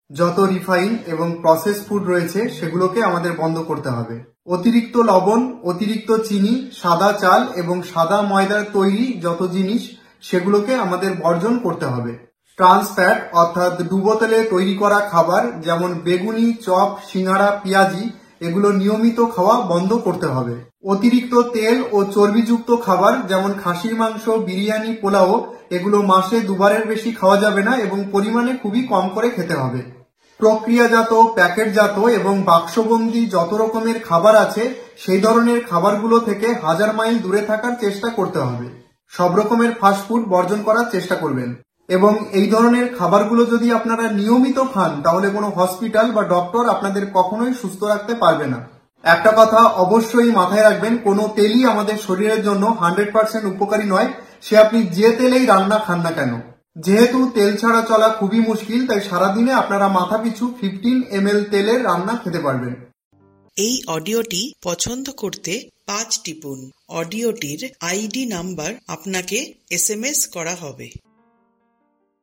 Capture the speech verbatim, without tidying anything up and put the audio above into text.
যত রিফাইন এবং process food রয়েছে সেগুলোকে আমাদের বন্ধ করতে হবে। অতিরিক্ত লবণ, অতিরিক্ত চিনি, সাদা চাল এবং সাদা ময়দার তৈরি যত জিনিস সেগুলোকে আমাদের বর্জন করতে হবে। ট্রান্স ফ্যাট অর্থাৎ ডুবো তেলে তৈরি করা খাবার যেমন বেগুনি, চপ, সিঙ্গাড়া, পেঁয়াজি এগুলো নিয়মিত খাওয়া বন্ধ করতে হবে। অতিরিক্ত তেল ও চর্বিযুক্ত খাবার যেমন খাসির মাংস, বিরিয়ানি, পোলাও এগুলো মাসে দুবারের বেশি খাওয়া যাবে না এবং পরিমাণে খুবই কম করে খেতে হবে। প্রক্রিয়াজাত, প্যাকেটজাত এবং বাক্সবন্দি যত রকমের খাবার আছে সেই ধরনের খাবারগুলো থেকে হাজার মাইল দূরে থাকার চেষ্টা করতে হবে। সব রকমের ফাস্টফুড বর্জন করার চেষ্টা করবেন এবং এই ধরনের খাবারগুলো যদি আপনারা নিয়মিত খান তাহলে কোনো হসপিটাল বা ডক্টর আপনাদের কখনোই সুস্থ রাখতে পারবে না। একটা কথা অবশ্যই মাথায় রাখবেন, কোনো তেলই আমাদের শরীরের জন্য হান্ড্রেড পার্সেন্ট উপকারী নয়, সে আপনি যে তেলেই রান্না খান না কেন। যেহেতু তেল ছাড়া চলা খুবই মুশকিল, তাই সারাদিনে আপনারা মাথা পিছু ফিফটিন এম এল তেলের রান্না খেতে পারবেন। এই অডিওটি পছন্দ করতে পাঁচ টিপুন। অডিওটির আইডি নাম্বার আপনাকে এস এম এস করা হবে।